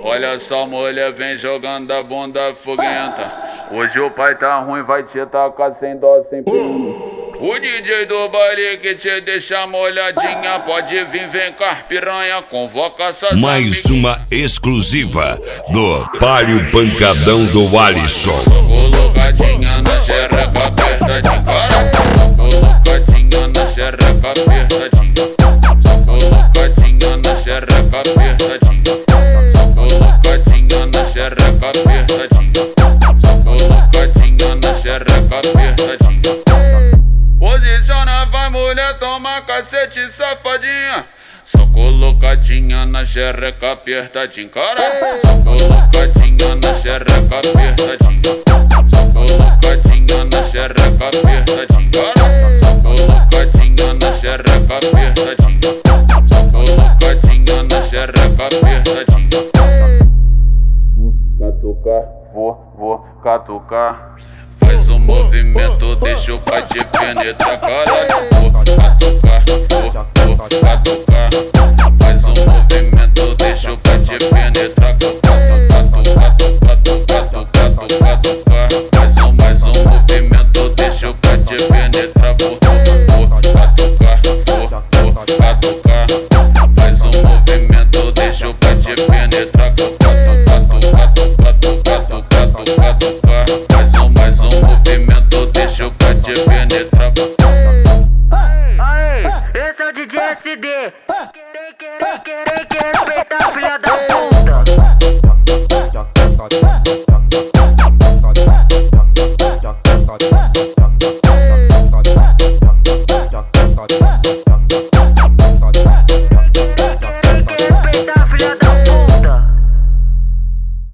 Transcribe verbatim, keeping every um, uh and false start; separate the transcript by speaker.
Speaker 1: Olha só, mulher, vem jogando a bunda foguenta. Hoje o pai tá ruim, vai te tacar sem dó, sem pena. O D J do baile que te deixa molhadinha, pode vir, vem cá, piranha, convoca suas
Speaker 2: Mais uma exclusiva do Palio Pancadão do Alisson.
Speaker 1: Colocadinha na xereca, apertadinha, cara. Colocadinha na xereca, apertadinha. Colocadinha na xereca, apertadinha. Colocadinha na xereca, apertadinha. Colocadinha na xereca, apertadinha. Posiciona, vai mulher, toma cacete, safadinha. Só colocadinha na xereca, apertadinha, cara. Só colocadinha na xereca, apertadinha. Só colocadinha na xereca, apertadinha, cara. Só colocadinha na xereca, apertadinha. Só colocadinha na xereca, apertadinha. Vou catucar, vou, vou catucar. Faz o movimento, deixa o pai te penetrar, caralho. Vou catucar, vou, vou catucar.